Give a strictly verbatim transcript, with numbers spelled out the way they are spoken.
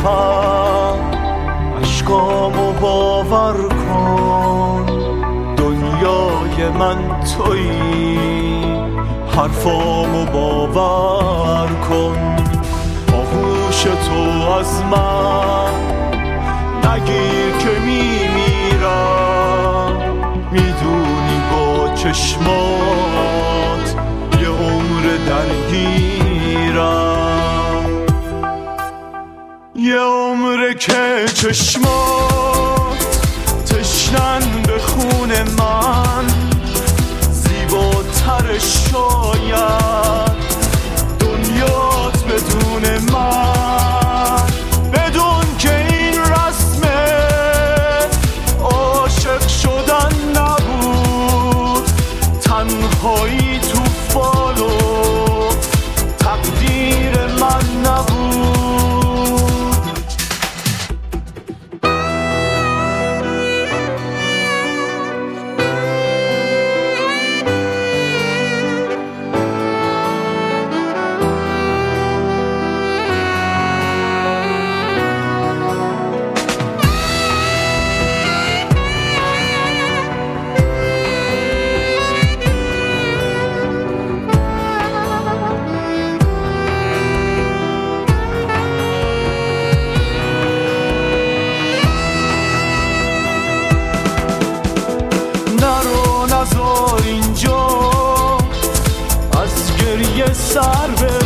میخوام عشقامو باور کن، دنیای من تویی، حرفامو باور کن. آغوش تو از من نگیر که میمیرم، میدونی با چشمات یه عمر درگیرم، یه عمره که چشمات تشنن به خون من، زیباتر شاید دنیات بدون من، بدون که این رسمه عاشق شدن نبود، تنهایی تو فالو تقدیر من نبود. نزار اینجا از گریه سر به